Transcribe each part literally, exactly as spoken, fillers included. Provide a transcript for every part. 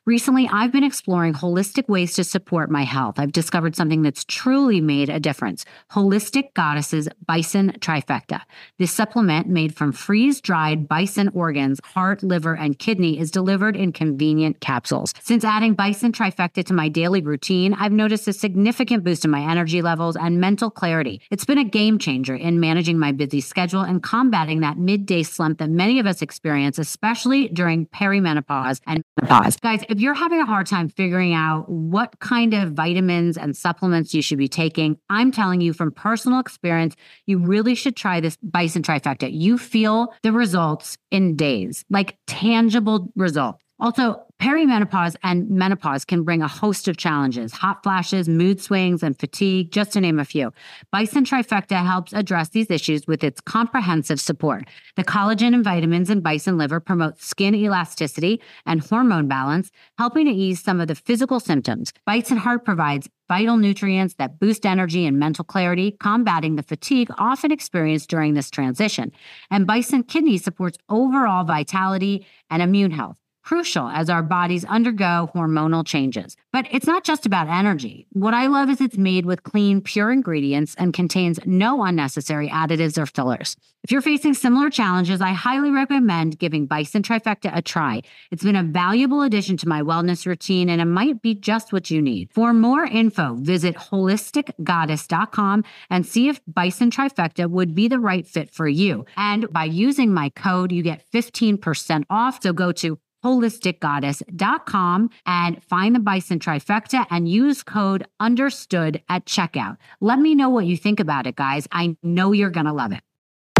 Recently, I've been exploring holistic ways to support my health. I've discovered something that's truly made a difference. Holistic Goddess's Bison Trifecta. This supplement made from freeze-dried bison organs, heart, liver, and kidney is delivered in convenient capsules. Since adding Bison Trifecta to my daily routine, I've noticed a significant boost in my energy levels and mental clarity. It's been a game changer in managing my busy schedule and combating that midday slump that many of us experience, especially during perimenopause and menopause. Guys, if you're having a hard time figuring out what kind of vitamins and supplements you should be taking, I'm telling you from personal experience, you really should try this Bison Trifecta. You feel the results in days, like tangible results. Also, perimenopause and menopause can bring a host of challenges, hot flashes, mood swings, and fatigue, just to name a few. Bison Trifecta helps address these issues with its comprehensive support. The collagen and vitamins in bison liver promote skin elasticity and hormone balance, helping to ease some of the physical symptoms. Bison Heart provides vital nutrients that boost energy and mental clarity, combating the fatigue often experienced during this transition. And Bison Kidney supports overall vitality and immune health, crucial as our bodies undergo hormonal changes. But it's not just about energy. What I love is it's made with clean, pure ingredients and contains no unnecessary additives or fillers. If you're facing similar challenges, I highly recommend giving Bison Trifecta a try. It's been a valuable addition to my wellness routine, and it might be just what you need. For more info, visit holistic goddess dot com and see if Bison Trifecta would be the right fit for you. And by using my code, you get fifteen percent off. So go to holistic goddess dot com and find the Bison Trifecta and use code understood at checkout. Let me know what you think about it, guys. I know you're going to love it.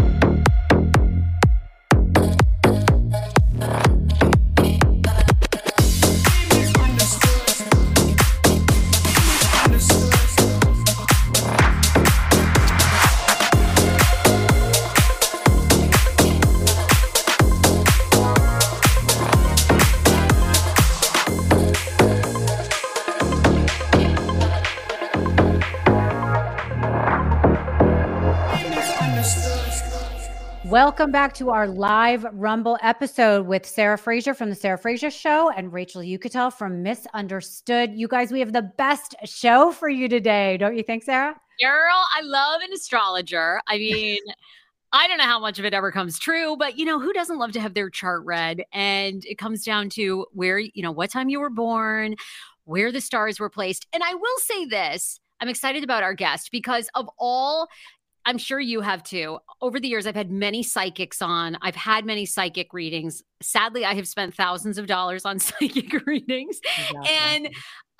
Welcome back to our live Rumble episode with Sarah Fraser from The Sarah Fraser Show and Rachel Uchitel from Misunderstood. You guys, we have the best show for you today. Don't you think, Sarah? Girl, I love an astrologer. I mean, I don't know how much of it ever comes true, but you know, who doesn't love to have their chart read? And it comes down to where, you know, what time you were born, where the stars were placed. And I will say this, I'm excited about our guest because of all I'm sure you have too. Over the years, I've had many psychics on. I've had many psychic readings. Sadly, I have spent thousands of dollars on psychic readings. Exactly. And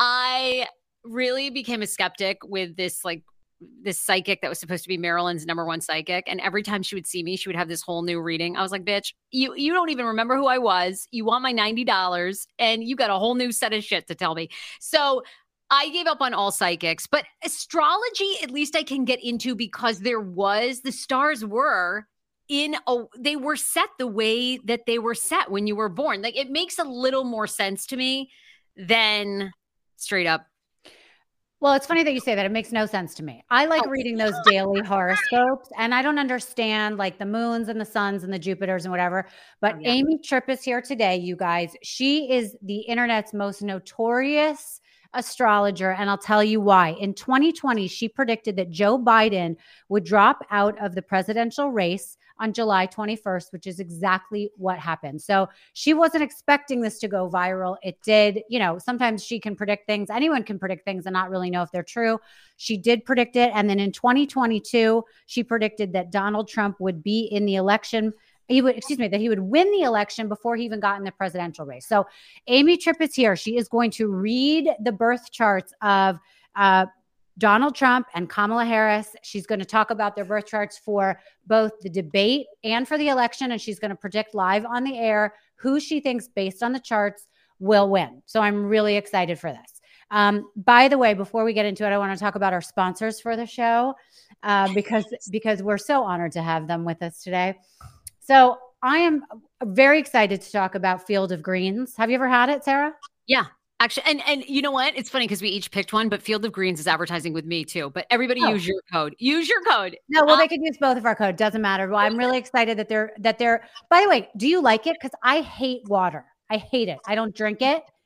I really became a skeptic with this, like, this psychic that was supposed to be Maryland's number one psychic. And every time she would see me, she would have this whole new reading. I was like, bitch, you, you don't even remember who I was. You want my ninety dollars and you got a whole new set of shit to tell me. So I gave up on all psychics, but astrology, at least I can get into because there was, the stars were in a, they were set the way that they were set when you were born. Like, it makes a little more sense to me than straight up. Well, it's funny that you say that. It makes no sense to me. I like oh. reading those daily horoscopes, and I don't understand like the moons and the suns and the Jupiters and whatever. But oh, yeah. Amy Tripp is here today, you guys. She is the internet's most notorious astrologer, and I'll tell you why. In twenty twenty, she predicted that Joe Biden would drop out of the presidential race on July twenty-first, which is exactly what happened. So she wasn't expecting this to go viral. It did. You know, sometimes she can predict things. Anyone can predict things and not really know if they're true. She did predict it. And then in twenty twenty-two, she predicted that Donald Trump would be in the election. He would, excuse me, that he would win the election before he even got in the presidential race. So Amy Tripp is here. She is going to read the birth charts of uh, Donald Trump and Kamala Harris. She's going to talk about their birth charts for both the debate and for the election. And she's going to predict live on the air who she thinks, based on the charts, will win. So I'm really excited for this. Um, by the way, before we get into it, I want to talk about our sponsors for the show uh, because, because we're so honored to have them with us today. So I am very excited to talk about Field of Greens. Have you ever had it, Sarah? Yeah, actually. And and you know what? It's funny because we each picked one, but Field of Greens is advertising with me too. But everybody oh. use your code. Use your code. No, well, um, they could use both of our code. Doesn't matter. Well, I'm really excited that they're, that they're, by the way, do you like it? Because I hate water. I hate it. I don't drink it.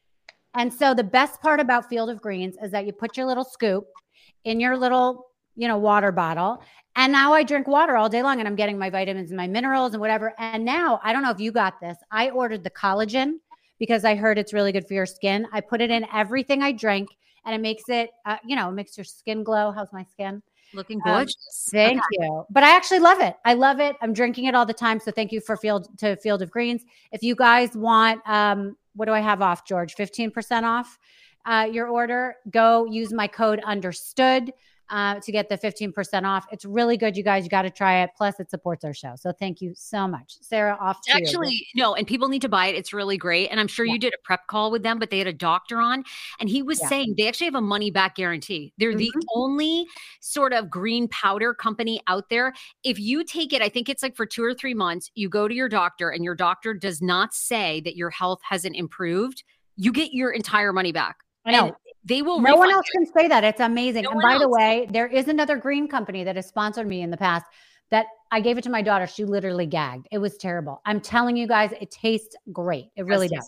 And so the best part about Field of Greens is that you put your little scoop in your little, you know, water bottle. And now I drink water all day long and I'm getting my vitamins and my minerals and whatever. And now I don't know if you got this. I ordered the collagen because I heard it's really good for your skin. I put it in everything I drink and it makes it, uh, you know, it makes your skin glow. How's my skin? Looking gorgeous. Um, thank okay. you. But I actually love it. I love it. I'm drinking it all the time. So thank you for Field to Field of Greens. If you guys want, um, what do I have off, George? fifteen percent off uh, your order. Go use my code understood uh, to get the fifteen percent off. It's really good, you guys. You got to try it. Plus, it supports our show. So thank you so much. Sarah, off to Actually, you. no, and people need to buy it. It's really great. And I'm sure yeah. you did a prep call with them, but they had a doctor on and he was yeah. saying they actually have a money back guarantee. They're mm-hmm. the only sort of green powder company out there. If you take it, I think it's like for two or three months, you go to your doctor and your doctor does not say that your health hasn't improved, you get your entire money back. I know. And they will. No one else you. can say that. It's amazing. No and by else. the way, there is another green company that has sponsored me in the past that I gave it to my daughter. She literally gagged. It was terrible. I'm telling you guys, it tastes great. It really does.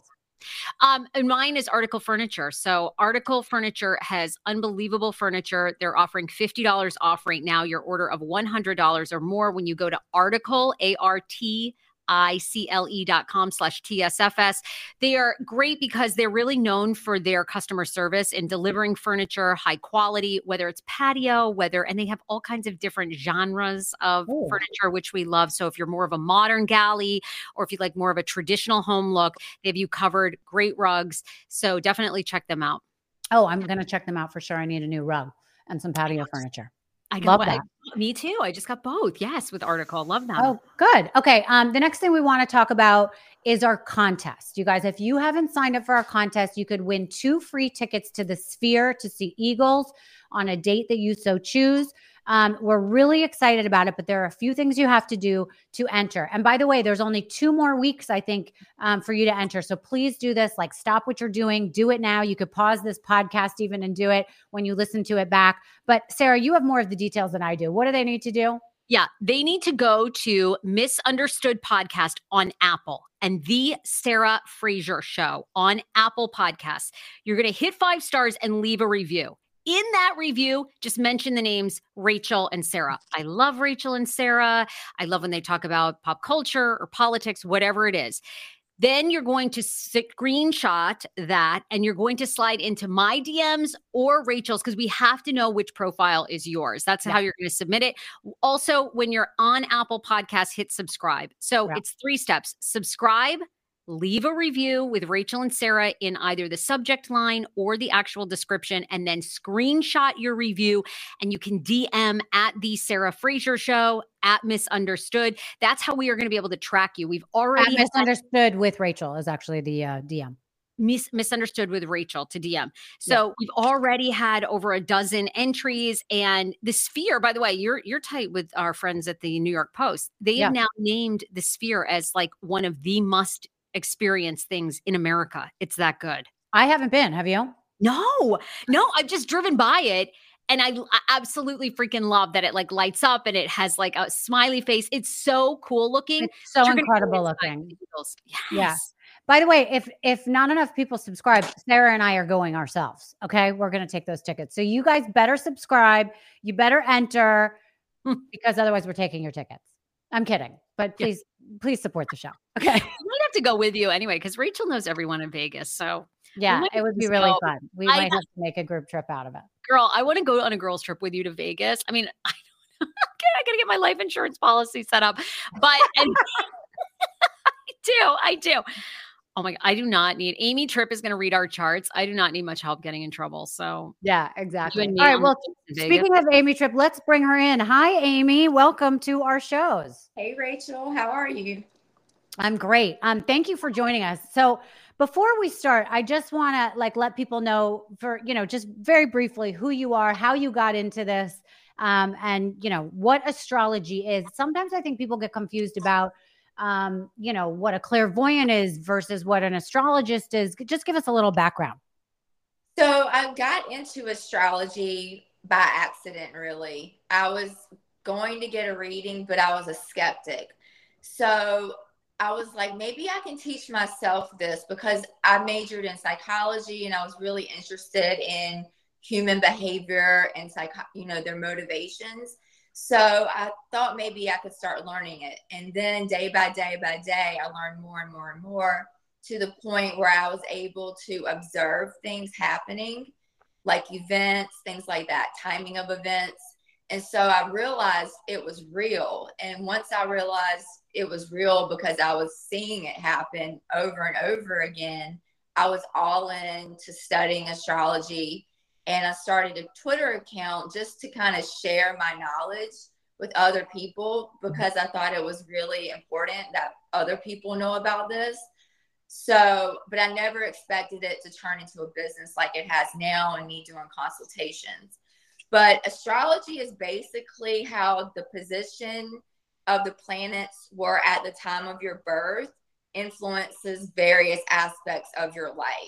Um, and mine is Article Furniture. So Article Furniture has unbelievable furniture. They're offering fifty dollars off right now, your order of one hundred dollars or more when you go to Article, A R T I C L E dot com slash T S F S. They are great because they're really known for their customer service in delivering furniture, high quality, whether it's patio, whether, and they have all kinds of different genres of Ooh. furniture, which we love. So if you're more of a modern galley, or if you like more of a traditional home look, they have you covered. Great rugs. So definitely check them out. Oh, I'm going to check them out for sure. I need a new rug and some patio furniture. I love that. I, me too. I just got both. Yes, with Article. Love that. Oh, good. Okay. Um, the next thing we want to talk about is our contest. You guys, if you haven't signed up for our contest, you could win two free tickets to the Sphere to see Eagles on a date that you so choose. Um, we're really excited about it, but there are a few things you have to do to enter. And by the way, there's only two more weeks, I think, um, for you to enter. So please do this. Like, stop what you're doing. Do it now. You could pause this podcast even and do it when you listen to it back. But Sarah, you have more of the details than I do. What do they need to do? Yeah, they need to go to Misunderstood Podcast on Apple and The Sarah Fraser Show on Apple Podcasts. You're going to hit five stars and leave a review. In that review, just mention the names Rachel and Sarah. I love Rachel and Sarah. I love when they talk about pop culture or politics, whatever it is. Then you're going to screenshot that and you're going to slide into my D Ms or Rachel's because we have to know which profile is yours. That's yeah. how you're going to submit it. Also, when you're on Apple Podcasts, hit subscribe. So yeah. it's three steps. Subscribe. Leave a review with Rachel and Sarah in either the subject line or the actual description, and then screenshot your review. And you can D M at The Sarah Fraser Show, at Misunderstood. That's how we are going to be able to track you. We've already at Misunderstood with Rachel is actually the uh, D M. Mis- misunderstood with Rachel to D M. So yeah. we've already had over a dozen entries, and the Sphere, by the way, you're you're tight with our friends at the New York Post. They have yeah. now named the Sphere as like one of the must experience things in America. It's that good. I haven't been. Have you? No, no. I've just driven by it. And I, I absolutely freaking love that it like lights up and it has like a smiley face. It's so cool looking. It's so incredible looking. Yes. Yeah. By the way, if if not enough people subscribe, Sarah and I are going ourselves. Okay. We're going to take those tickets. So you guys better subscribe. You better enter because otherwise we're taking your tickets. I'm kidding. But please, yeah. please support the show. Okay. We might have to go with you anyway, because Rachel knows everyone in Vegas. So yeah, it would be really go. fun. We I, might have to make a group trip out of it. Girl, I want to go on a girls trip with you to Vegas. I mean, I don't know. I gotta get my life insurance policy set up. But and, I do, I do. Oh my God, I do not need Amy Tripp is going to read our charts. I do not need much help getting in trouble. So yeah, exactly. All right. Well, speaking of Amy Tripp, let's bring her in. Hi, Amy. Welcome to our shows. Hey, Rachel. How are you? I'm great. Um, thank you for joining us. So before we start, I just want to like let people know for, you know, just very briefly who you are, how you got into this, um, and, you know, what astrology is. Sometimes I think people get confused about um, you know, what a clairvoyant is versus what an astrologist is. Just give us a little background. So I got into astrology by accident, really. I was going to get a reading, but I was a skeptic. So I was like, maybe I can teach myself this, because I majored in psychology and I was really interested in human behavior and psych, you know, their motivations. So I thought maybe I could start learning it. And then day by day by day, I learned more and more and more, to the point where I was able to observe things happening, like events, things like that, timing of events. And so I realized it was real. And once I realized it was real, because I was seeing it happen over and over again, I was all in to studying astrology. And I started a Twitter account just to kind of share my knowledge with other people, because I thought it was really important that other people know about this. So, but I never expected it to turn into a business like it has now, and me doing consultations. But astrology is basically how the position of the planets were at the time of your birth influences various aspects of your life.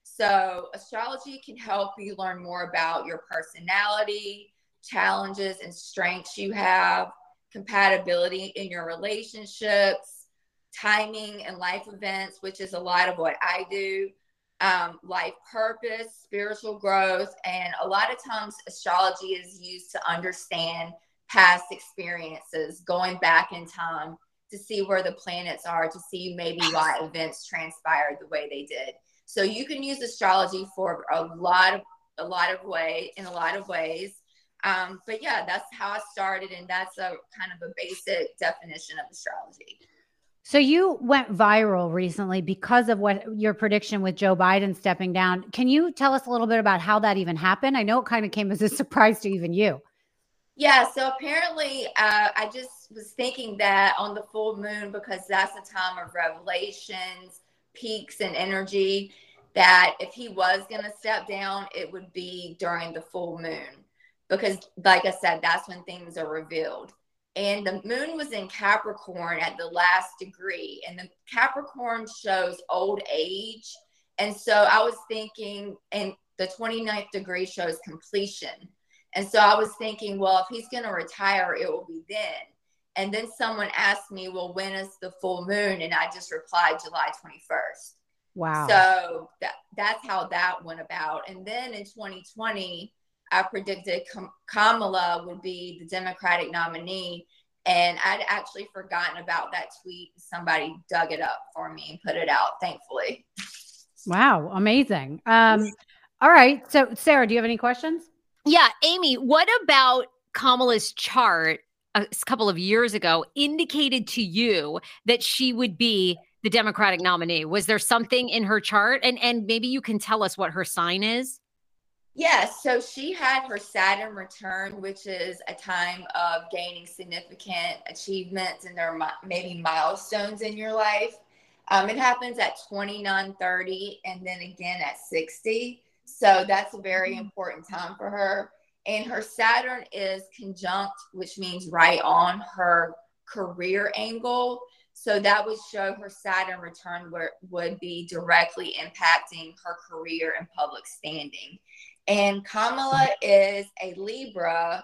So astrology can help you learn more about your personality, challenges and strengths you have, compatibility in your relationships, timing and life events, which is a lot of what I do. Um, life purpose, spiritual growth, and a lot of times astrology is used to understand past experiences, going back in time to see where the planets are, to see maybe why events transpired the way they did. So you can use astrology for a lot of a lot of way in a lot of ways. Um, but yeah, that's how I started, and that's a kind of a basic definition of astrology. So you went viral recently because of what your prediction with Joe Biden stepping down. Can you tell us a little bit about how that even happened? I know it kind of came as a surprise to even you. Yeah, so apparently uh, I just was thinking that on the full moon, because that's a time of revelations, peaks and energy, that if he was going to step down, it would be during the full moon. Because like I said, that's when things are revealed. And the moon was in Capricorn at the last degree. And the Capricorn shows old age. And so I was thinking, and the twenty-ninth degree shows completion. And so I was thinking, well, if he's going to retire, it will be then. And then someone asked me, well, when is the full moon? And I just replied July twenty-first. Wow. So that, that's how that went about. And then in twenty twenty, I predicted Kamala would be the Democratic nominee. And I'd actually forgotten about that tweet. Somebody dug it up for me and put it out, thankfully. Wow. Amazing. Um, all right. So Sarah, do you have any questions? Yeah. Amy, what about Kamala's chart a couple of years ago indicated to you that she would be the Democratic nominee? Was there something in her chart? And, and maybe you can tell us what her sign is. Yes, so she had her Saturn return, which is a time of gaining significant achievements, and there are maybe milestones in your life. Um, it happens at twenty-nine, thirty, and then again at sixty. So that's a very important time for her. And her Saturn is conjunct, which means right on her career angle. So that would show her Saturn return where would be directly impacting her career and public standing. And Kamala is a Libra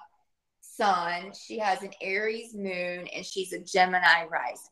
sun. She has an Aries moon, and she's a Gemini rising.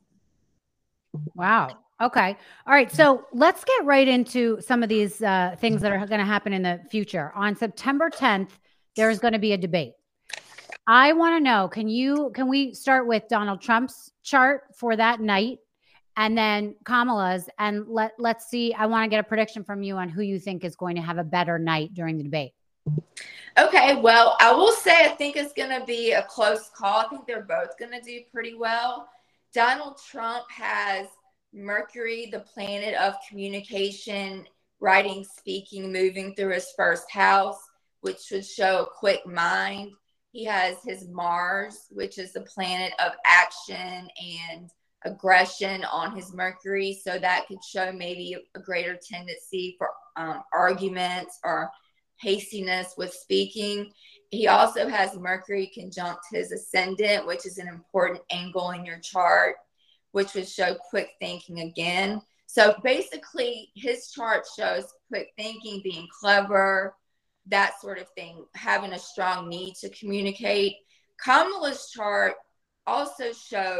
Wow. Okay. All right. So let's get right into some of these uh, things that are going to happen in the future. On September tenth, there's going to be a debate. I want to know, can you, can we start with Donald Trump's chart for that night and then Kamala's, and let, let's see, I want to get a prediction from you on who you think is going to have a better night during the debate. Okay. Well, I will say, I think it's going to be a close call. I think they're both going to do pretty well. Donald Trump has Mercury, the planet of communication, writing, speaking, moving through his first house, which should show a quick mind. He has his Mars, which is the planet of action and aggression, on his Mercury. So that could show maybe a greater tendency for um, arguments or hastiness with speaking. He also has Mercury conjunct his ascendant, which is an important angle in your chart, which would show quick thinking again. So basically his chart shows quick thinking, being clever, that sort of thing, having a strong need to communicate. Kamala's chart also shows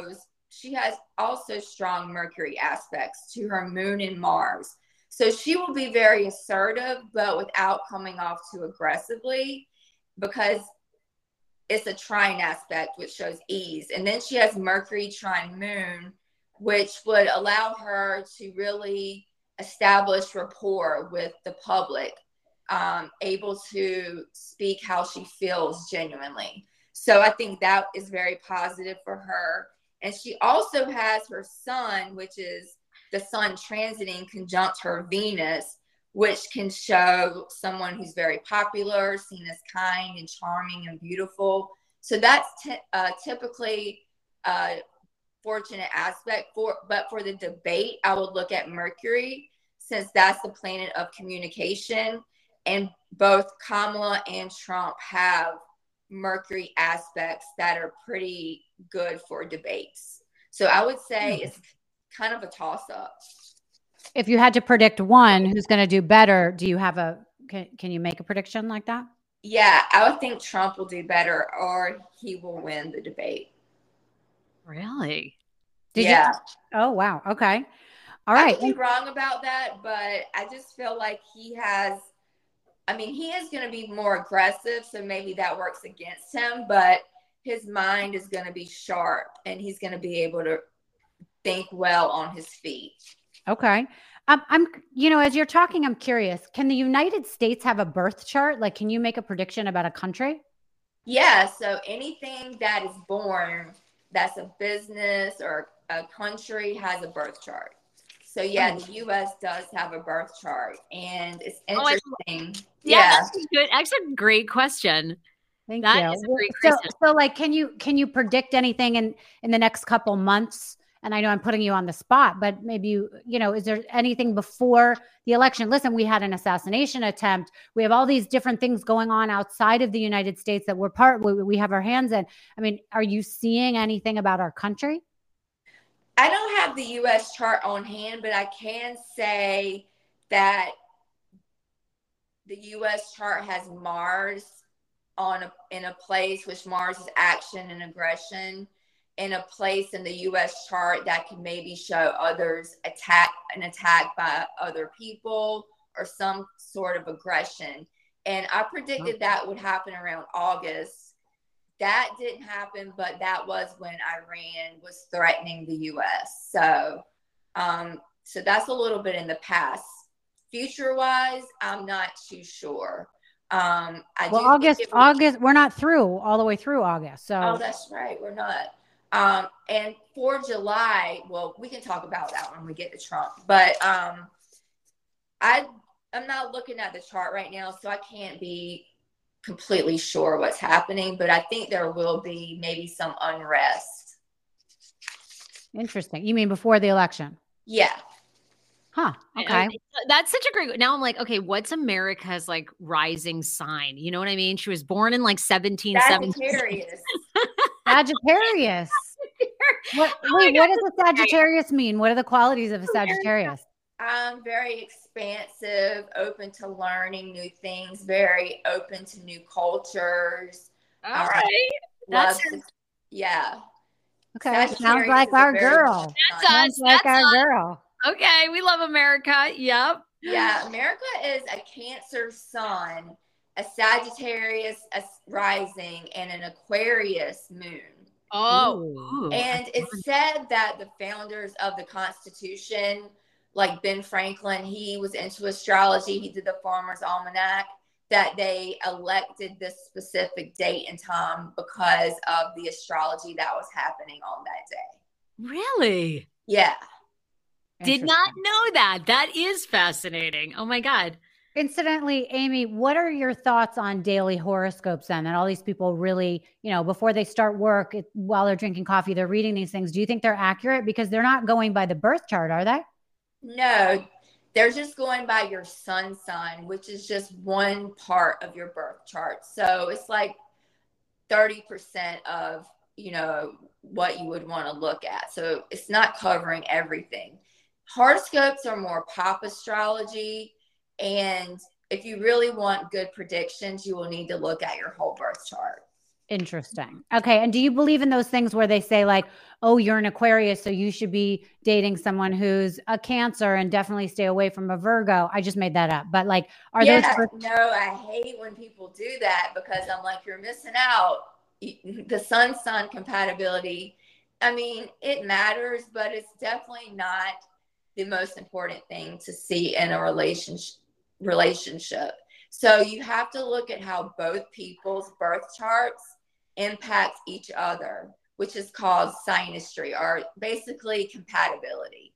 she has also strong Mercury aspects to her moon and Mars. So she will be very assertive, but without coming off too aggressively, because it's a trine aspect, which shows ease. And then she has Mercury trine moon, which would allow her to really establish rapport with the public, um, able to speak how she feels genuinely. So I think that is very positive for her. And she also has her sun, which is the sun transiting conjunct her Venus, which can show someone who's very popular, seen as kind and charming and beautiful. So that's t- uh, typically a fortunate aspect for, but for the debate, I would look at Mercury, since that's the planet of communication. And both Kamala and Trump have Mercury aspects that are pretty good for debates. So I would say it's kind of a toss-up. If you had to predict one who's going to do better, do you have a, can, can you make a prediction like that? Yeah, I would think Trump will do better, or he will win the debate. Really? Did yeah. You, oh, wow. Okay. All right. I could be wrong about that, but I just feel like he has, I mean, he is going to be more aggressive, so maybe that works against him, but his mind is going to be sharp, and he's going to be able to think well on his feet. Okay. Um, I'm, you know, as you're talking, I'm curious, can the United States have a birth chart? Like, can you make a prediction about a country? Yeah. So anything that is born, that's a business or a country, has a birth chart. So yeah, the U S does have a birth chart, and it's interesting. Oh, yeah, yeah. That's a good. That's a great question. Thank that you. Is a great so, question. so like, can you, can you predict anything in, in the next couple months? And I know I'm putting you on the spot, but maybe you, you know, is there anything before the election? Listen, we had an assassination attempt. We have all these different things going on outside of the United States that we're part, we, we have our hands in. I mean, are you seeing anything about our country? I don't have the U S chart on hand, but I can say that the U S chart has Mars on a, in a place, which Mars is action and aggression, in a place in the U S chart that can maybe show others attack an attack by other people or some sort of aggression. And I predicted that would happen around August. That didn't happen, but that was when Iran was threatening the U S. So, um, so that's a little bit in the past. Future-wise, I'm not too sure. Um, I well, do August, think August, we're not through all the way through August. So, oh, that's right, we're not. Um, and for July, well, we can talk about that when we get to Trump. But um, I, I'm not looking at the chart right now, so I can't be completely sure what's happening. But I think there will be maybe some unrest. Interesting. You mean before the election? Yeah. Huh. Okay. That's such a great. Now I'm like, okay, what's America's like rising sign? You know what I mean? She was born in like seventeen seventy. Sagittarius. Sagittarius. What, Oh wait, God, what does a Sagittarius mean? What are the qualities of a Sagittarius? I'm very expansive, open to learning new things, very open to new cultures. All um, right. That's to, yeah. Okay. Sounds like our girl. That's Sounds us. like That's our us. girl. Okay. We love America. Yep. Yeah. America is a Cancer sun, a Sagittarius a rising, and an Aquarius moon. Oh. Ooh. And it's said that the founders of the Constitution, like Ben Franklin, he was into astrology. He did the Farmer's Almanac, that they elected this specific date and time because of the astrology that was happening on that day. Really? Yeah. Did not know that. That is fascinating. Oh my God. Incidentally, Amy, what are your thoughts on daily horoscopes then? That all these people really, you know, before they start work, it, while they're drinking coffee, they're reading these things. Do you think they're accurate? Because they're not going by the birth chart, are they? No, they're just going by your sun sign, which is just one part of your birth chart. So it's like thirty percent of, you know, what you would want to look at. So it's not covering everything. Horoscopes are more pop astrology. And if you really want good predictions, you will need to look at your whole birth chart. Interesting. Okay. And do you believe in those things where they say like, oh, you're an Aquarius, so you should be dating someone who's a Cancer and definitely stay away from a Virgo? I just made that up. But like, are yeah, those? no, I hate when people do that because I'm like, you're missing out. The sun sun compatibility. I mean, it matters, but it's definitely not the most important thing to see in a relationship relationship. So you have to look at how both people's birth charts impact each other, which is called synastry, or basically compatibility.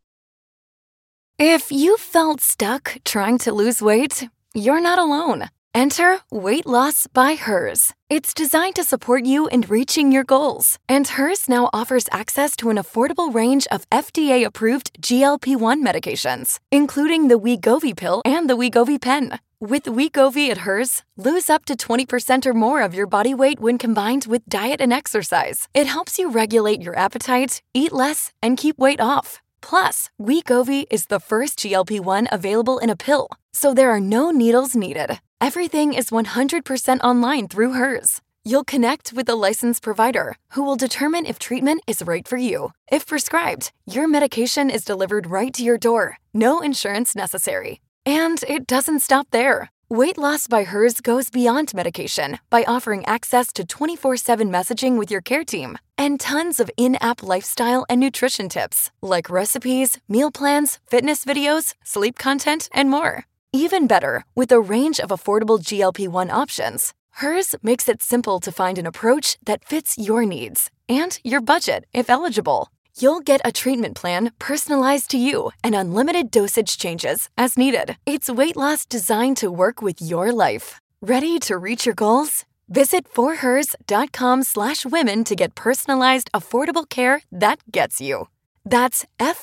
If you felt stuck trying to lose weight, you're not alone. Enter Weight Loss by Hers. It's designed to support you in reaching your goals. And Hers now offers access to an affordable range of F D A-approved G L P one medications, including the Wegovy pill and the Wegovy pen. With Wegovy at Hers, lose up to twenty percent or more of your body weight when combined with diet and exercise. It helps you regulate your appetite, eat less, and keep weight off. Plus, Wegovy is the first G L P one available in a pill, so there are no needles needed. Everything is one hundred percent online through Hers. You'll connect with a licensed provider who will determine if treatment is right for you. If prescribed, your medication is delivered right to your door. No insurance necessary. And it doesn't stop there. Weight Loss by Hers goes beyond medication by offering access to twenty-four seven messaging with your care team and tons of in-app lifestyle and nutrition tips like recipes, meal plans, fitness videos, sleep content, and more. Even better, with a range of affordable G L P one options, Hers makes it simple to find an approach that fits your needs and your budget if eligible. You'll get a treatment plan personalized to you and unlimited dosage changes as needed. It's weight loss designed to work with your life. Ready to reach your goals? Visit forhers.com slash women to get personalized, affordable care that gets you. That's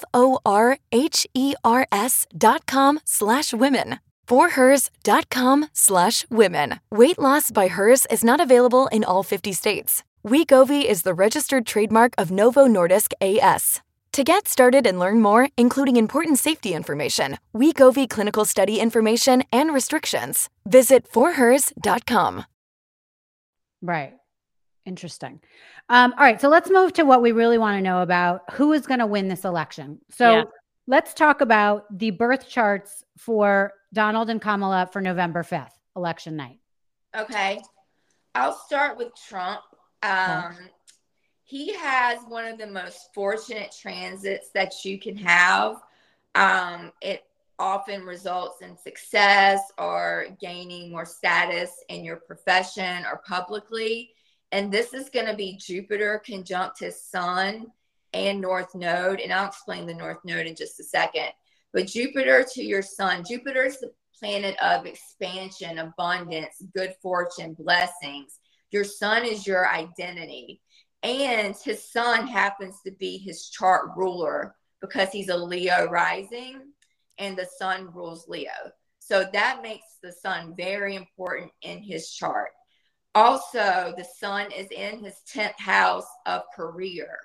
F-O-R-H-E-R-S dot com slash women. forhers.com slash women. Weight Loss by Hers is not available in all fifty states. Wegovy is the registered trademark of Novo Nordisk A S. To get started and learn more, including important safety information, Wegovy clinical study information, and restrictions, visit forhers dot com. Right. Interesting. Um, all right. So let's move to what we really want to know about who is going to win this election. So yeah. Let's talk about the birth charts for Donald and Kamala for November fifth, election night. Okay. I'll start with Trump. Um, okay. He has one of the most fortunate transits that you can have. Um, it often results in success or gaining more status in your profession or publicly. And this is going to be Jupiter conjunct his sun and North Node. And I'll explain the North Node in just a second. But Jupiter to your sun, Jupiter is the planet of expansion, abundance, good fortune, blessings. Your sun is your identity. And his sun happens to be his chart ruler because he's a Leo rising and the sun rules Leo. So that makes the sun very important in his chart. Also, the sun is in his tenth house of career.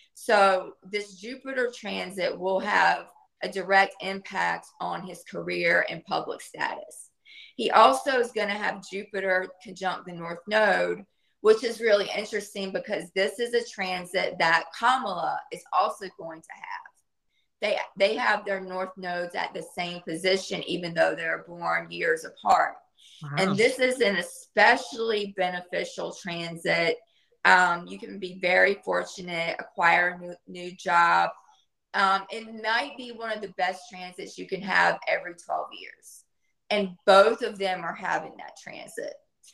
So this Jupiter transit will have a direct impact on his career and public status. He also is going to have Jupiter conjunct the North Node, which is really interesting because this is a transit that Kamala is also going to have. They, they have their North Nodes at the same position, even though they're born years apart. Wow. And this is an especially beneficial transit. Um, you can be very fortunate, acquire a new, new job. Um, it might be one of the best transits you can have every twelve years. And both of them are having that transit.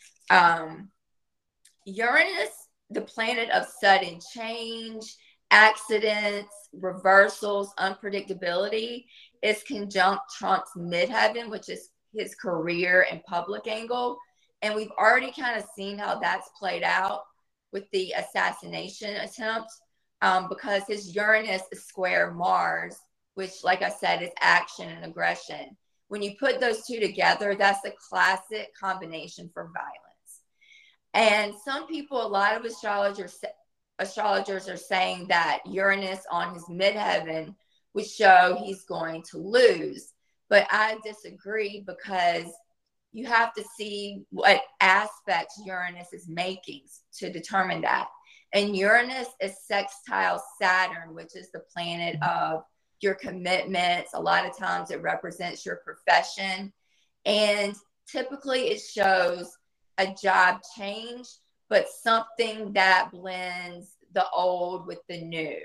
Um, Uranus, the planet of sudden change, accidents, reversals, unpredictability, is conjunct Trump's midheaven, which is his career and public angle. And we've already kind of seen how that's played out with the assassination attempt um, because his Uranus is square Mars, which, like I said, is action and aggression. When you put those two together, that's a classic combination for violence. And some people, a lot of astrologers, astrologers are saying that Uranus on his midheaven would show he's going to lose. But I disagree because you have to see what aspects Uranus is making to determine that. And Uranus is sextile Saturn, which is the planet of your commitments. A lot of times it represents your profession. And typically it shows a job change, but something that blends the old with the new.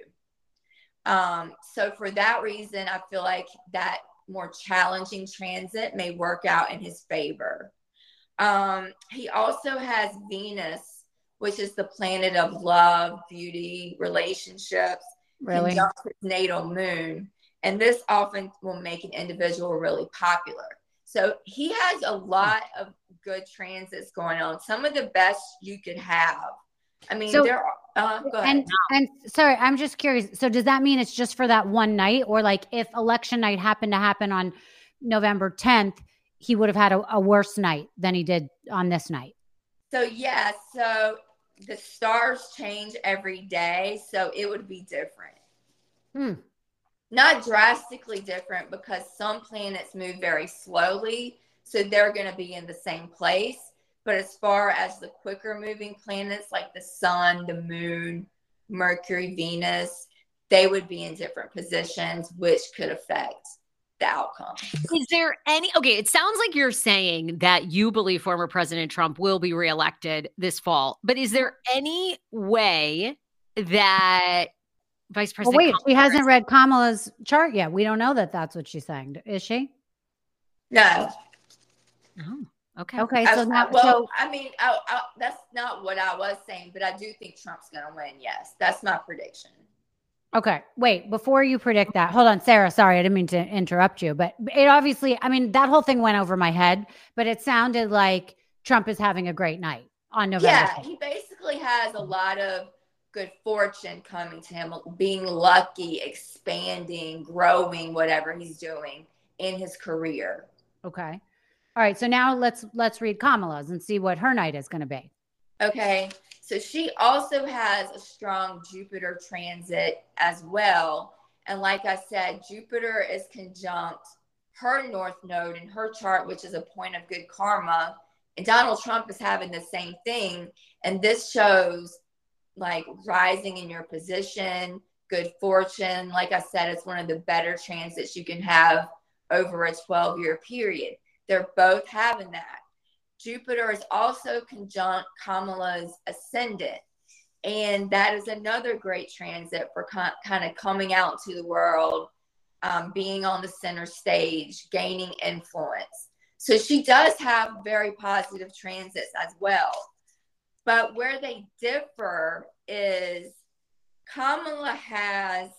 Um, so for that reason, I feel like that more challenging transit may work out in his favor. Um, he also has Venus, which is the planet of love, beauty, relationships, Really? conjunct his natal moon. And this often will make an individual really popular. So he has a lot of good transits going on. Some of the best you could have. I mean, So- there are, uh, go ahead. And and sorry, I'm just curious. So does that mean it's just for that one night, or like if election night happened to happen on November tenth, he would have had a, a worse night than he did on this night? So yeah, so the stars change every day, so it would be different. Hmm. Not drastically different, because some planets move very slowly, so they're going to be in the same place. But as far as the quicker moving planets like the sun, the moon, Mercury, Venus, they would be in different positions, which could affect the outcome. Is there any, okay, it sounds like you're saying that you believe former President Trump will be reelected this fall, but is there any way that Vice Well, President wait, Kamala she hasn't Harris- read Kamala's chart yet. We don't know that that's what she's saying, is she? No. Oh, okay. Okay, I- so now, well, so I mean, I, I, that's not what I was saying, but I do think Trump's going to win. Yes, that's my prediction. okay, wait, before you predict that, hold on, Sarah, sorry, I didn't mean to interrupt you, but it obviously, I mean, that whole thing went over my head, but it sounded like Trump is having a great night on November Yeah, fifth. he basically has a lot of good fortune coming to him, being lucky, expanding, growing, whatever he's doing in his career. Okay. All right, so now let's let's read Kamala's and see what her night is going to be. Okay, so she also has a strong Jupiter transit as well. And like I said, Jupiter is conjunct her North Node in her chart, which is a point of good karma. And Donald Trump is having the same thing. And this shows like rising in your position, good fortune. Like I said, it's one of the better transits you can have over a twelve-year period. They're both having that. Jupiter is also conjunct Kamala's ascendant. And that is another great transit for con- kind of coming out to the world, um, being on the center stage, gaining influence. So she does have very positive transits as well. But where they differ is Kamala has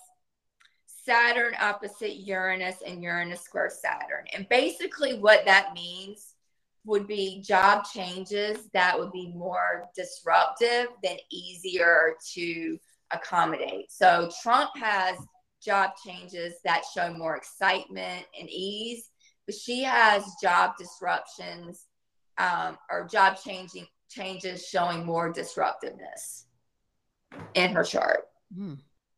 Saturn opposite Uranus and Uranus square Saturn. And basically what that means would be job changes that would be more disruptive than easier to accommodate. So Trump has job changes that show more excitement and ease, but she has job disruptions um, or job changing changes showing more disruptiveness in her chart. Hmm.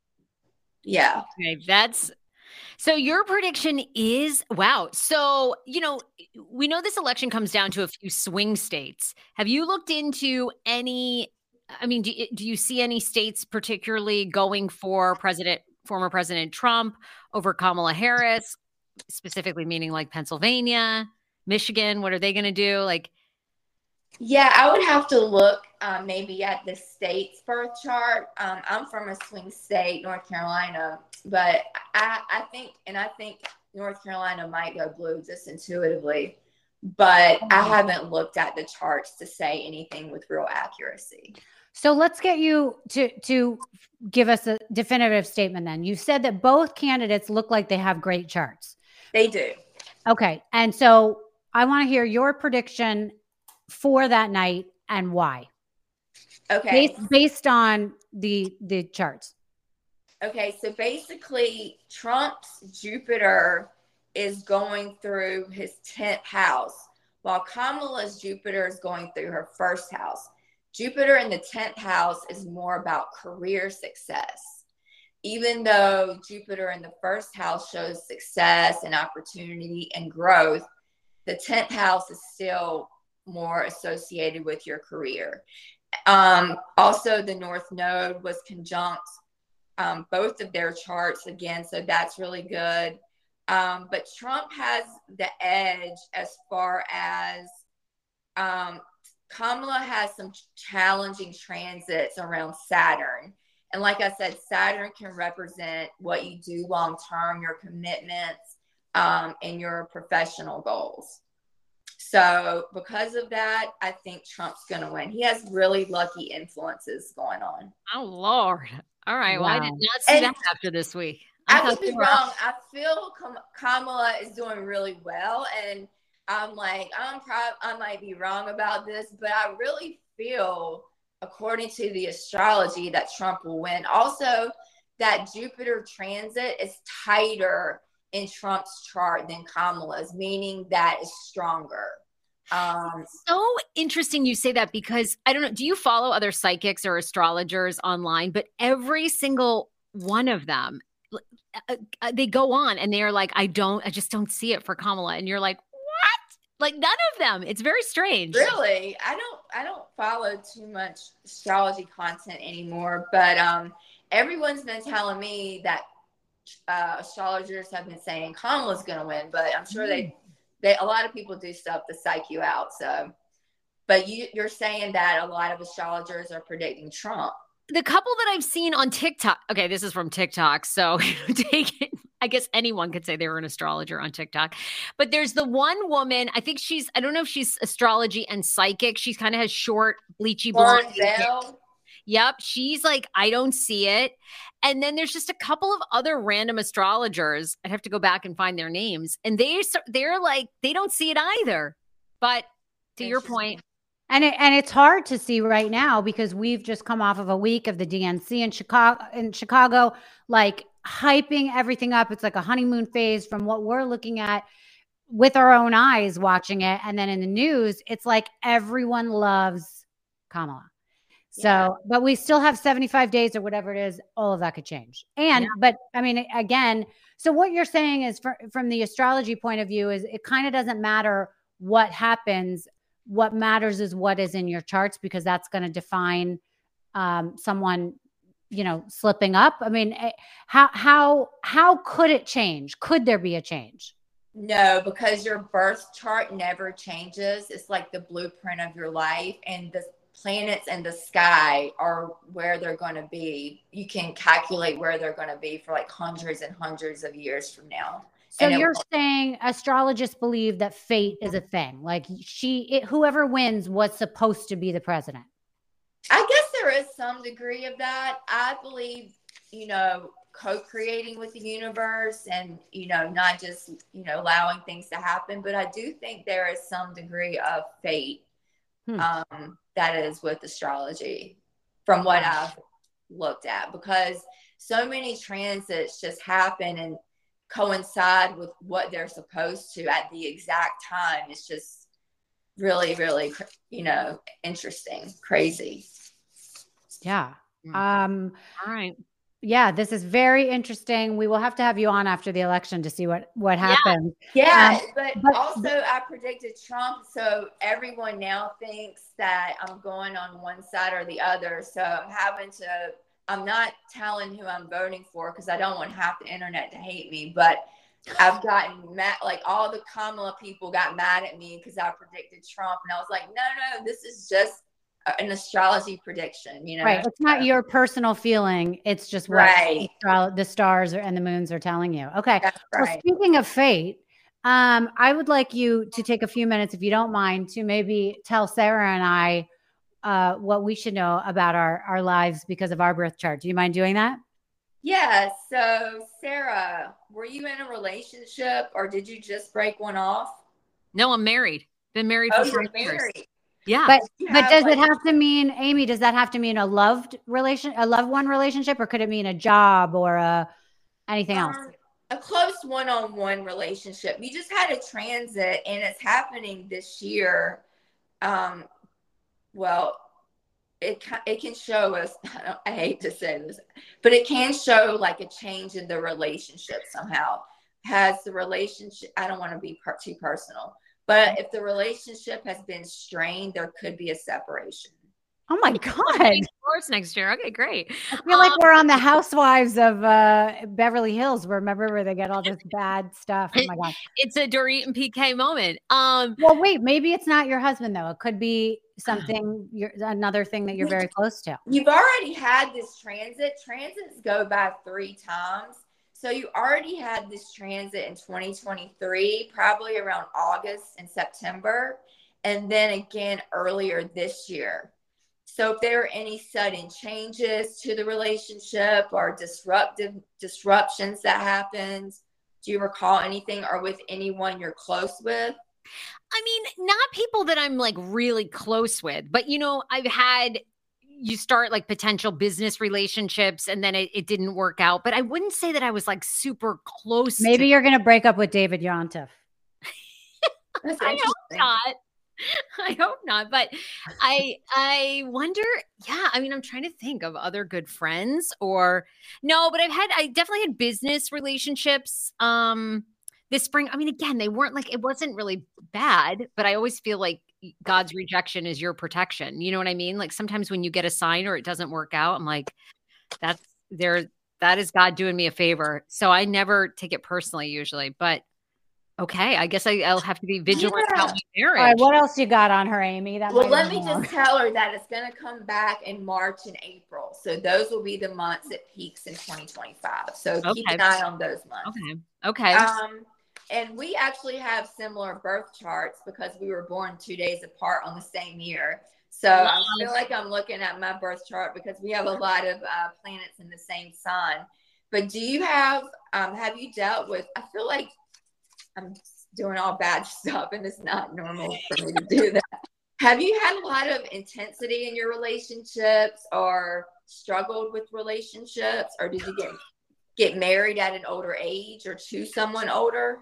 Yeah. Okay, that's so your prediction is wow. So, you know, we know this election comes down to a few swing states. Have you looked into any? I mean, do, do you see any states particularly going for President, former President Trump over Kamala Harris, specifically meaning like Pennsylvania, Michigan? What are they going to do? Like, Yeah, I would have to look um, maybe at the state's birth chart. Um, I'm from a swing state, North Carolina, but I, I think, and I think North Carolina might go blue just intuitively, but I haven't looked at the charts to say anything with real accuracy. So let's get you to to give us a definitive statement then. You said that both candidates look like they have great charts. They do. Okay. And so I want to hear your prediction for that night and why. Okay. Based, based on the the charts. Okay, so basically Trump's Jupiter is going through his tenth house, while Kamala's Jupiter is going through her first house. Jupiter in the tenth house is more about career success. Even though Jupiter in the first house shows success and opportunity and growth, the tenth house is still more associated with your career. Um, also, the North Node was conjunct um, both of their charts again, so that's really good. Um, but Trump has the edge as far as um, Kamala has some challenging transits around Saturn. And like I said, Saturn can represent what you do long term, your commitments, um, and your professional goals. So because of that, I think Trump's going to win. He has really lucky influences going on. Oh, Lord. All right. Wow. Well, I did not see and that after this week. I could be wrong. I feel Kamala is doing really well. And I'm like, I'm proud. I might be wrong about this, but I really feel, according to the astrology, that Trump will win. Also, that Jupiter transit is tighter in Trump's chart than Kamala's, meaning that is stronger. Um, so interesting you say that, because I don't know, do you follow other psychics or astrologers online? But every single one of them, uh, uh, they go on and they're like, I don't, I just don't see it for Kamala. And you're like, what? Like none of them. It's very strange. Really? I don't, I don't follow too much astrology content anymore, but um, everyone's been telling me that uh, astrologers have been saying Kamala's going to win, but I'm sure mm. they, They, a lot of people do stuff to psych you out. So, but you, you're saying that a lot of astrologers are predicting Trump. The couple that I've seen on TikTok. Okay, this is from TikTok. So take it. I guess anyone could say they were an astrologer on TikTok. But there's the one woman, I think she's, I don't know if she's astrology and psychic. She's kind of has short, bleachy blonde hair. Yep. She's like, I don't see it. And then there's just a couple of other random astrologers. I'd have to go back and find their names. And they, they're like, they don't see it either. But to your point. And it, and it's hard to see right now because we've just come off of a week of the D N C in Chicago, in Chicago, like hyping everything up. It's like a honeymoon phase from what we're looking at with our own eyes watching it. And then in the news, it's like everyone loves Kamala. So, yeah. But we still have seventy-five days or whatever it is. All of that could change. And, yeah. but I mean, again, so what you're saying is for, from the astrology point of view is it kind of doesn't matter what happens. What matters is what is in your charts, because that's going to define um, someone, you know, slipping up. I mean, how, how, how could it change? Could there be a change? No, because your birth chart never changes. It's like the blueprint of your life, and the planets in the sky are where they're going to be. You can calculate where they're going to be for like hundreds and hundreds of years from now. So and you're it, saying astrologists believe that fate is a thing. Like she, it, whoever wins was supposed to be the president. I guess there is some degree of that. I believe, you know, co-creating with the universe and, you know, not just, you know, allowing things to happen. But I do think there is some degree of fate. Hmm. Um, that is with astrology from what I've looked at, because so many transits just happen and coincide with what they're supposed to at the exact time. It's just really, really, you know, interesting, crazy. Yeah. Um, All right. Yeah, this is very interesting. We will have to have you on after the election to see what, what happens. Yeah, um, but, but also I predicted Trump, so everyone now thinks that I'm going on one side or the other. So I'm having to, I'm not telling who I'm voting for because I don't want half the internet to hate me, but I've gotten mad, like all the Kamala people got mad at me because I predicted Trump. And I was like, no, no, this is just an astrology prediction, you know? Right. It's not your personal feeling. It's just what right. the stars and the moons are telling you. Okay. That's right. Well, speaking of fate, um, I would like you to take a few minutes, if you don't mind, to maybe tell Sarah and I uh, what we should know about our, our lives because of our birth chart. Do you mind doing that? Yeah. So Sarah, were you in a relationship or did you just break one off? No, I'm married. Been married for oh, three you're years. married. Yeah. But yeah, but does like, it have to mean, Amy, does that have to mean a loved relation, a loved one relationship, or could it mean a job or a anything um, else? A close one-on-one relationship. You just had a transit and it's happening this year. Um, well, it it can show us, I, don't, I hate to say this, but it can show like a change in the relationship somehow. Has the relationship, I don't want to be per, too personal, But if the relationship has been strained, there could be a separation. Oh my God. Divorce next year. Okay, great. I feel like we're on the Housewives of uh, Beverly Hills. Remember where they get all this bad stuff? Oh my God. It's a Dorit and P K moment. Um, well, wait, maybe it's not your husband though. It could be something, you're, another thing that you're very close to. You've already had this transit. Transits go by three times. So you already had this transit in twenty twenty-three, probably around August and September, and then again earlier this year. So if there are any sudden changes to the relationship or disruptive disruptions that happened, do you recall anything, or with anyone you're close with? I mean, not people that I'm like really close with, but you know, I've had, you start like potential business relationships and then it, it didn't work out, but I wouldn't say that I was like super close. Maybe to- you're going to break up with David Yontef. That's I hope not. I hope not. But I I wonder, yeah, I mean, I'm trying to think of other good friends or no, but I've had, I definitely had business relationships um this spring. I mean, again, they weren't like, it wasn't really bad, but I always feel like God's rejection is your protection. You know what I mean? Like sometimes when you get a sign or it doesn't work out, I'm like, that's there, that is God doing me a favor. So I never take it personally usually, but okay, I guess I, I'll have to be vigilant Yeah. about my marriage. All right, what else you got on her, Amy? That Well, might let be me wrong. just tell her that it's going to come back in March and April. So those will be the months it peaks in twenty twenty-five. So keep Okay. an eye on those months. Okay. Okay. Um, and we actually have similar birth charts because we were born two days apart on the same year. So I feel like I'm looking at my birth chart because we have a lot of uh, planets in the same sign. But do you have, um, have you dealt with, I feel like I'm doing all bad stuff and it's not normal for me to do that. Have you had a lot of intensity in your relationships or struggled with relationships, or did you get get married at an older age or to someone older?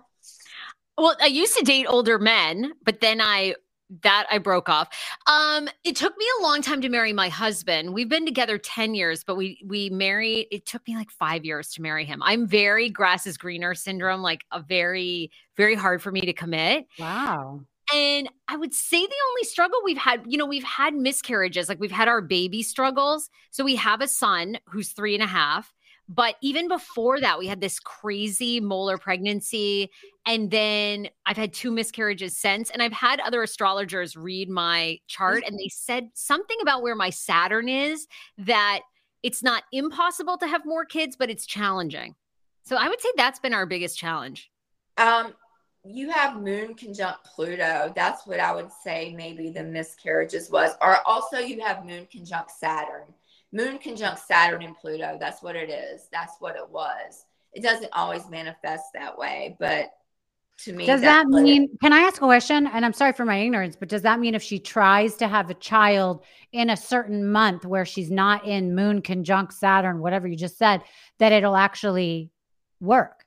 Well, I used to date older men, but then I that I broke off. Um, it took me a long time to marry my husband. We've been together ten years, but we we married, it took me like five years to marry him. I'm very grass is greener syndrome, like a very, very hard for me to commit. Wow. And I would say the only struggle we've had, you know, we've had miscarriages, like we've had our baby struggles. So we have a son who's three and a half. But even before that, we had this crazy molar pregnancy. And then I've had two miscarriages since. And I've had other astrologers read my chart and they said something about where my Saturn is, that it's not impossible to have more kids, but it's challenging. So I would say that's been our biggest challenge. Um, you have moon conjunct Pluto. That's what I would say maybe the miscarriages was. Or also you have moon conjunct Saturn. Moon conjunct Saturn and Pluto. That's what it is. That's what it was. It doesn't always manifest that way, but to me, does that mean, it, can I ask a question? And I'm sorry for my ignorance, but does that mean if she tries to have a child in a certain month where she's not in moon conjunct Saturn, whatever you just said, that it'll actually work?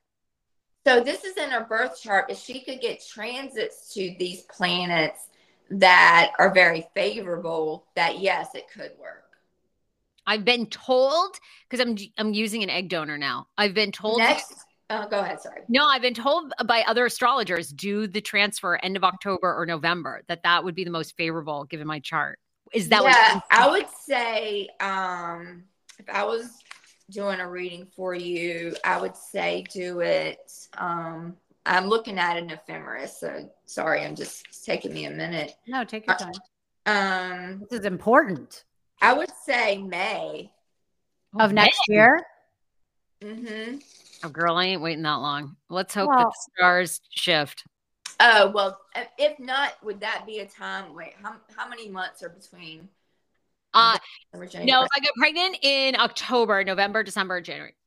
So this is in her birth chart. If she could get transits to these planets that are very favorable, that yes, it could work. I've been told, because I'm I'm using an egg donor now. I've been told next. Uh, go ahead. Sorry. No, I've been told by other astrologers, do the transfer end of October or November. That that would be the most favorable given my chart. Is that? Yeah, what I would say um, if I was doing a reading for you, I would say do it. Um, I'm looking at an ephemeris, so sorry, I'm just it's taking me a minute. No, take your time. Um, this is important. I would say May of next May. year. Mm-hmm. Oh, girl, I ain't waiting that long. Let's hope well, that the stars shift. Oh, well, if not, would that be a time? Wait, how how many months are between? Uh, no, if I get pregnant in October, November, December, January.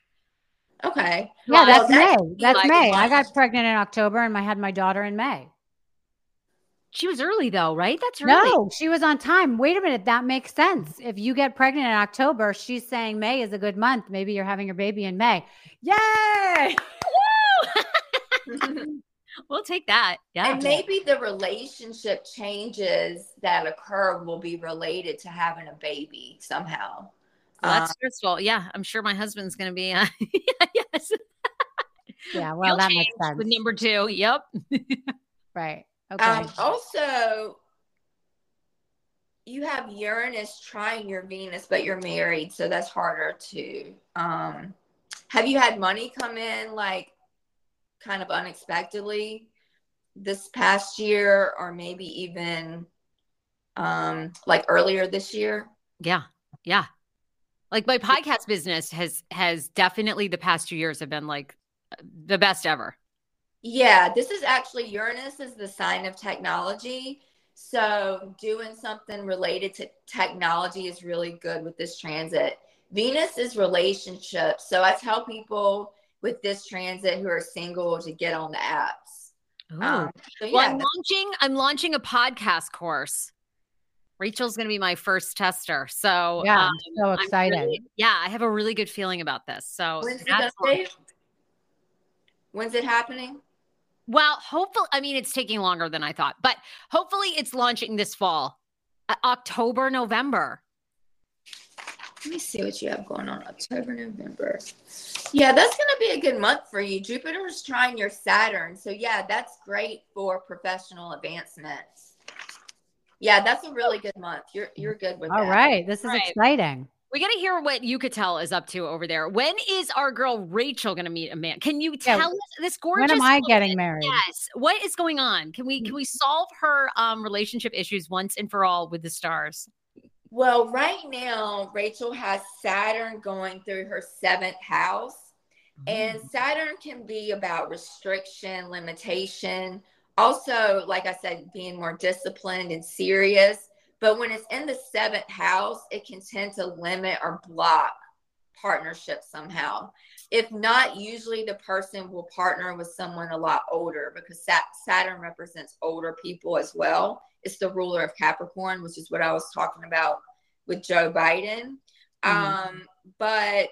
Okay. Yeah, well, that's, that's May. That's like May. I got pregnant in October and I had my daughter in May. She was early though, right? That's early. No, she was on time. Wait a minute. That makes sense. If you get pregnant in October, she's saying May is a good month. Maybe you're having your baby in May. Yay! We'll take that. Yeah. And maybe the relationship changes that occur will be related to having a baby somehow. Well, that's um, stressful. Yeah. I'm sure my husband's going to be, uh, yes. Yeah. Well, He'll that makes sense. With number two. Yep. Right. Okay. Um, also, you have Uranus trying your Venus, but you're married, so that's harder to. Um, have you had money come in like kind of unexpectedly this past year, or maybe even um, like earlier this year? Yeah. Yeah. Like my podcast business has has definitely the past two years have been like the best ever. Yeah, this is actually Uranus is the sign of technology. So doing something related to technology is really good with this transit. Venus is relationships. So I tell people with this transit who are single to get on the apps. Um, so well, yeah, I'm launching I'm launching a podcast course. Rachel's going to be my first tester. So yeah, um, I'm so excited. Really, yeah, I have a really good feeling about this. So when's it, that's gonna be? When's it happening? Well, hopefully, I mean, it's taking longer than I thought, but hopefully it's launching this fall, uh, October, November. Let me see what you have going on October, November. Yeah, that's going to be a good month for you. Jupiter is trying your Saturn. So yeah, that's great for professional advancements. Yeah, that's a really good month. You're you're good with All that. All right. This is right. exciting. We got to hear what Yucatel is up to over there. When is our girl Rachel going to meet a man? Can you tell yeah. us this gorgeous? When am I woman, getting married? Yes. What is going on? Can we can we solve her um, relationship issues once and for all with the stars? Well, right now, Rachel has Saturn going through her seventh house. And Saturn can be about restriction, limitation. Also, like I said, being more disciplined and serious. But when it's in the seventh house, it can tend to limit or block partnerships somehow. If not, usually the person will partner with someone a lot older because Saturn represents older people as well. It's the ruler of Capricorn, which is what I was talking about with Joe Biden. Mm-hmm. Um, but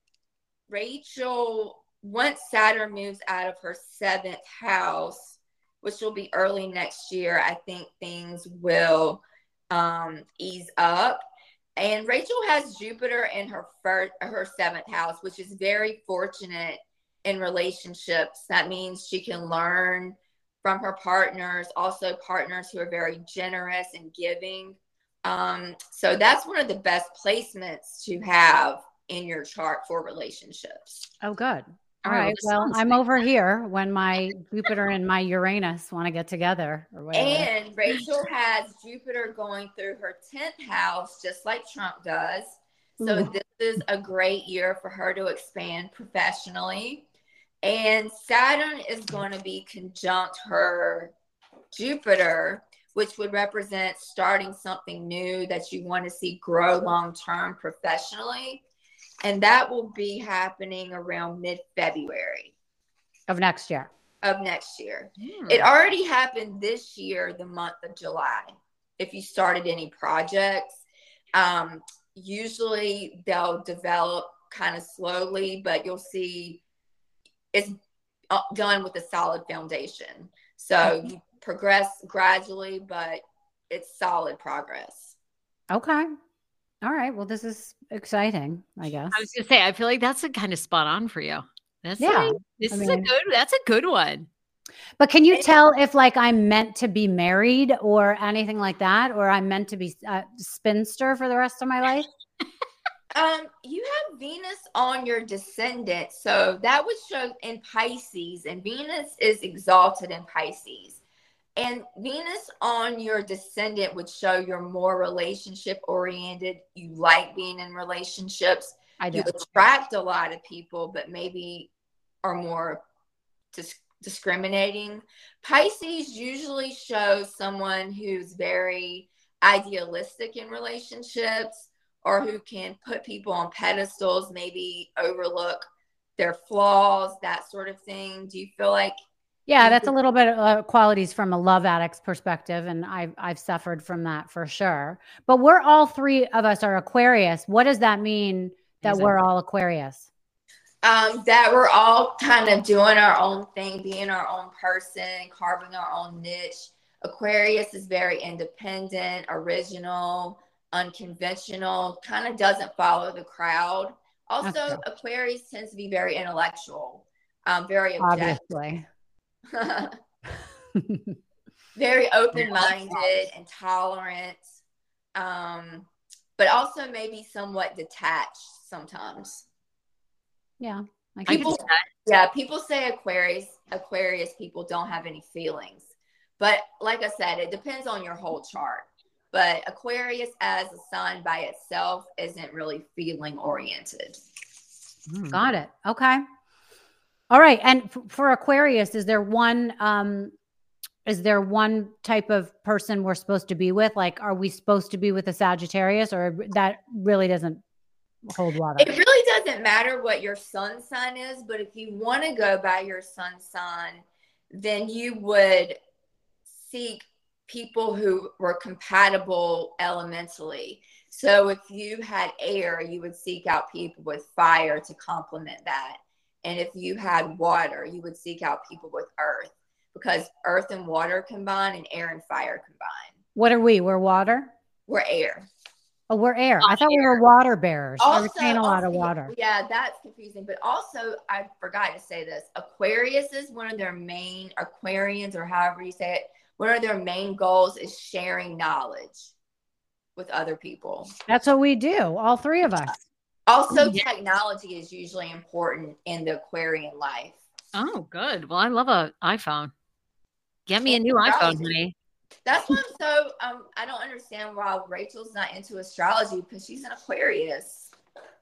Rachel, once Saturn moves out of her seventh house, which will be early next year, I think things will um, ease up. And Rachel has Jupiter in her first, her seventh house, which is very fortunate in relationships. That means she can learn from her partners, also partners who are very generous and giving. Um, so that's one of the best placements to have in your chart for relationships. Oh, good. All right. Well, I'm over here when my Jupiter and my Uranus want to get together or whatever. And Rachel has Jupiter going through her tenth house, just like Trump does. So Ooh. This is a great year for her to expand professionally. And Saturn is going to be conjunct her Jupiter, which would represent starting something new that you want to see grow long-term professionally. And that will be happening around mid-February. Of next year. Of next year. Hmm. It already happened this year, the month of July. If you started any projects, um, usually they'll develop kind of slowly, but you'll see it's done with a solid foundation. So you progress gradually, but it's solid progress. Okay. All right. Well, this is exciting, I guess. I was going to say, I feel like that's a kind of spot on for you. That's yeah. Like, this I is mean, a good, that's a good one. But can you tell if like I'm meant to be married or anything like that, or I'm meant to be a spinster for the rest of my life? um, you have Venus on your descendant. So that would show in Pisces, and Venus is exalted in Pisces. And Venus on your descendant would show you're more relationship oriented. You like being in relationships. I do. You attract a lot of people, but maybe are more dis- discriminating. Pisces usually shows someone who's very idealistic in relationships or who can put people on pedestals, maybe overlook their flaws, that sort of thing. Do you feel like Yeah, that's a little bit of uh, qualities from a love addict's perspective. And I've, I've suffered from that for sure. But we're all three of us are Aquarius. What does that mean that exactly. we're all Aquarius? Um, that we're all kind of doing our own thing, being our own person, carving our own niche. Aquarius is very independent, original, unconventional, kind of doesn't follow the crowd. Also, okay. Aquarius tends to be very intellectual, um, very objective. Obviously. very open-minded and tolerant, um, but also maybe somewhat detached sometimes. Yeah. I People, can see that. yeah, people say Aquarius, Aquarius people don't have any feelings. But like I said, it depends on your whole chart. But Aquarius as a sign by itself isn't really feeling oriented. Mm. Got it. Okay. All right. And f- for Aquarius, is there one, um, is there one type of person we're supposed to be with? Like, are we supposed to be with a Sagittarius, or that really doesn't hold water? It really doesn't matter what your sun sign is, but if you want to go by your sun sign, then you would seek people who were compatible elementally. So if you had air, you would seek out people with fire to complement that. And if you had water, you would seek out people with earth, because earth and water combine and air and fire combine. What are we? We're water? We're air. Oh, we're air. Not I thought we air. were water bearers. I Also, retain a lot also, of water. Yeah, that's confusing. But also, I forgot to say this. Aquarius is one of their main, Aquarians, or however you say it, one of their main goals is sharing knowledge with other people. That's what we do, all three of us. Also, Yeah. technology is usually important in the Aquarian life. Oh, good. Well, I love a iPhone. Get me a And new iPhone, astrology. honey. That's why I'm so, um, I don't understand why Rachel's not into astrology, because she's an Aquarius.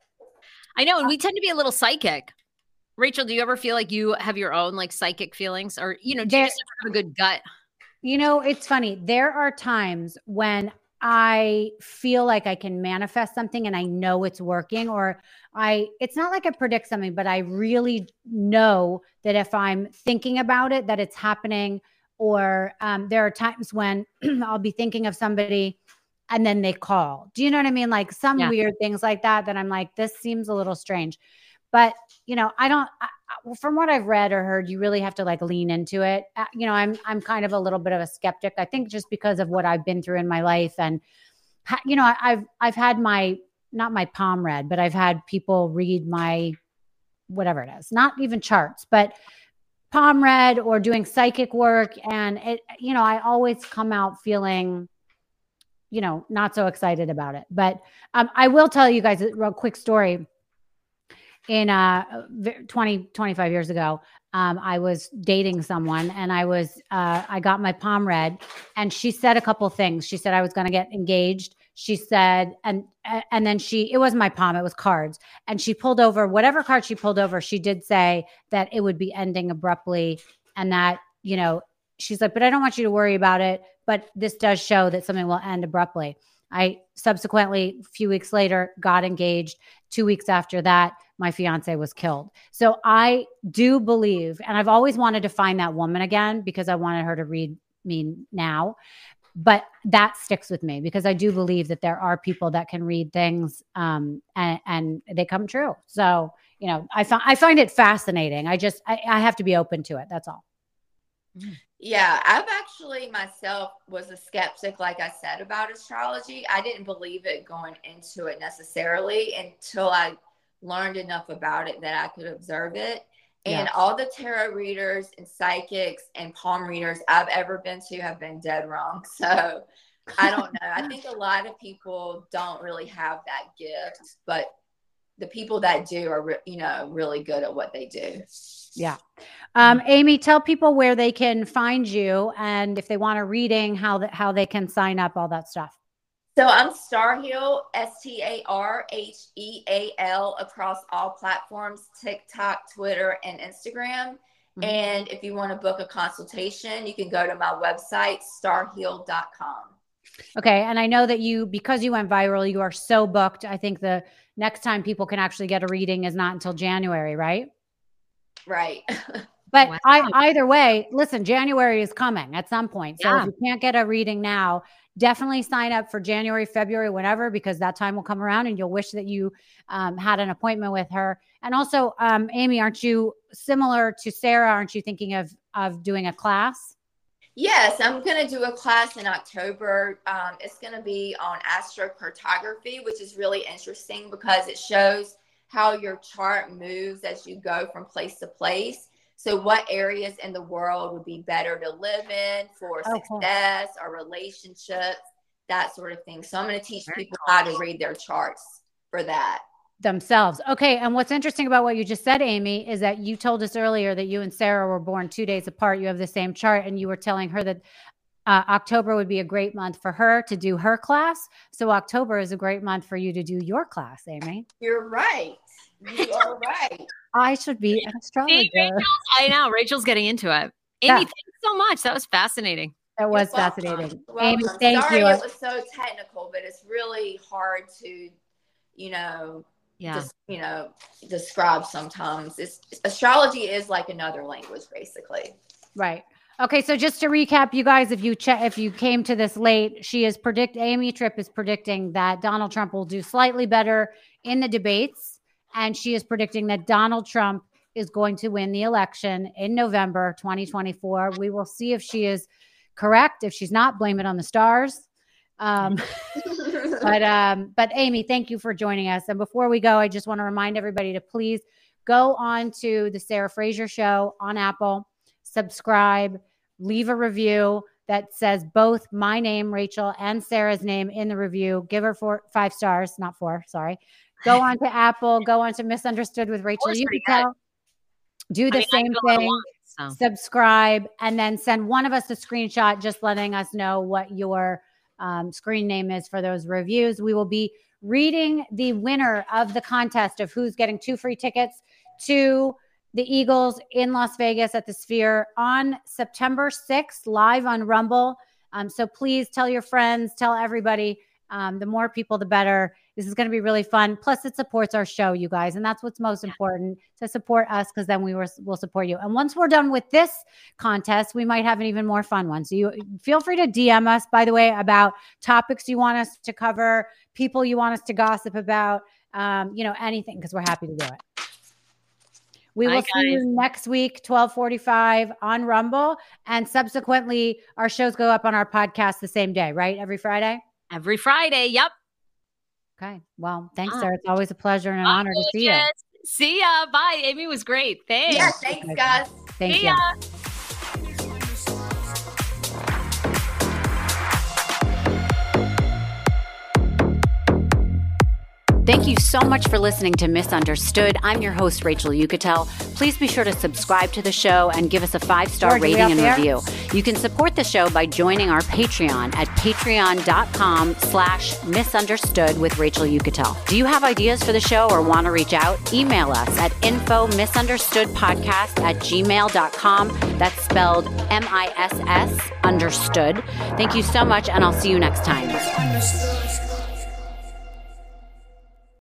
I know, and we tend to be a little psychic. Rachel, do you ever feel like you have your own like psychic feelings, or you know, do you There- just have a good gut? You know, it's funny. There are times when I feel like I can manifest something and I know it's working, or I, it's not like I predict something, but I really know that if I'm thinking about it, that it's happening. Or um, there are times when I'll be thinking of somebody and then they call. Do you know what I mean? Like some Yeah. weird things like that, that I'm like, this seems a little strange. But, you know, I don't, I, I- from what I've read or heard, you really have to like lean into it. Uh, you know, I'm, I'm kind of a little bit of a skeptic. I think just because of what I've been through in my life, and, ha- you know, I, I've, I've had my, not my palm read, but I've had people read my, whatever it is, not even charts, but palm read or doing psychic work. And it, you know, I always come out feeling, you know, not so excited about it. But um, I will tell you guys a real quick story. In uh twenty, twenty-five years ago, um, I was dating someone, and I was, uh, I got my palm read, and she said a couple things. She said I was going to get engaged. She said, and, and then she, it wasn't my palm, it was cards. And she pulled over whatever card she pulled over. She did say that it would be ending abruptly, and that, you know, she's like, but I don't want you to worry about it. But this does show that something will end abruptly. I subsequently, a few weeks later, got engaged. Two weeks after that, my fiance was killed. So I do believe, and I've always wanted to find that woman again because I wanted her to read me now. But that sticks with me because I do believe that there are people that can read things um, and, and they come true. So, you know, I, fi- I find it fascinating. I just, I, I have to be open to it. That's all. Yeah, I've actually myself was a skeptic, like I said, about astrology. I didn't believe it going into it necessarily until I learned enough about it that I could observe it. And Yeah. all the tarot readers and psychics and palm readers I've ever been to have been dead wrong. So I don't know. I think a lot of people don't really have that gift, but the people that do are, re- you know, really good at what they do. Yeah. Um, Amy, tell people where they can find you, and if they want a reading, how that how they can sign up, all that stuff. So I'm Starheal, S T A R H E A L, across all platforms, TikTok, Twitter, and Instagram. Mm-hmm. And if you want to book a consultation, you can go to my website, starheal dot com. Okay. And I know that you, because you went viral, you are so booked. I think the next time people can actually get a reading is not until January, right? Right. But Wow. I, either way, listen, January is coming at some point. So Yeah. if you can't get a reading now, definitely sign up for January, February, whenever, because that time will come around and you'll wish that you um, had an appointment with her. And also, um, Amy, aren't you similar to Sarah? Aren't you thinking of, of doing a class? Yes, I'm going to do a class in October. Um, it's going to be on astrocartography, which is really interesting because it shows how your chart moves as you go from place to place. So what areas in the world would be better to live in for Okay. success or relationships, that sort of thing. So I'm going to teach people how to read their charts for that. Themselves. Okay. And what's interesting about what you just said, Amy, is that you told us earlier that you and Sarah were born two days apart. You have the same chart, and you were telling her that uh, October would be a great month for her to do her class. So October is a great month for you to do your class, Amy. You're right. You are right. I should be an astrologer. Rachel's, I know. Rachel's getting into it. Amy, Yeah. thanks so much. That was fascinating. That was You're welcome. fascinating. You're Amy, welcome. thank Sorry you. it was so technical, but it's really hard to, you know, Yeah. just, you know, describe sometimes. It's astrology is like another language, basically. Right. Okay. So just to recap, you guys, if you check, if you came to this late, she is predict Amy Tripp is predicting that Donald Trump will do slightly better in the debates. And she is predicting that Donald Trump is going to win the election in November twenty twenty-four. We will see if she is correct. If she's not, blame it on the stars. Um, but um, but Amy, thank you for joining us. And before we go, I just want to remind everybody to please go on to the Sarah Fraser Show on Apple, subscribe, leave a review that says both my name, Rachel, and Sarah's name in the review. Give her four, five stars, not four, sorry. Go on to Apple, go on to Misunderstood with Rachel. You can tell, do the I mean, I same do a lot of thing. ones, so. Subscribe, and then send one of us a screenshot just letting us know what your um, screen name is for those reviews. We will be reading the winner of the contest of who's getting two free tickets to the Eagles in Las Vegas at the Sphere on September sixth, live on Rumble. Um, so please tell your friends, tell everybody. Um, the more people, the better. This is going to be really fun. Plus, it supports our show, you guys. And that's what's most important, to support us, because then we will we'll support you. And once we're done with this contest, we might have an even more fun one. So you feel free to D M us, by the way, about topics you want us to cover, people you want us to gossip about, um, you know, anything, because we're happy to do it. We will Bye, see guys. you next week, twelve forty-five on Rumble. And subsequently, our shows go up on our podcast the same day, right? Every Friday? Every Friday. Yep. Okay. Well, thanks, Ah. Sarah. It's always a pleasure and an Bye, honor to see you. gorgeous. See ya. Bye. Amy was great. Thanks. Yeah, thanks, guys. Thank See you. ya. Thank you so much for listening to Misunderstood. I'm your host, Rachel Yucatel. Please be sure to subscribe to the show and give us a five-star George, are we rating up and there? review. You can support the show by joining our Patreon at patreon.com slash misunderstood with Rachel Yucatel. Do you have ideas for the show or want to reach out? Email us at info misunderstoodpodcast at gmail dot com. That's spelled M I S S understood. Thank you so much, and I'll see you next time. Understood.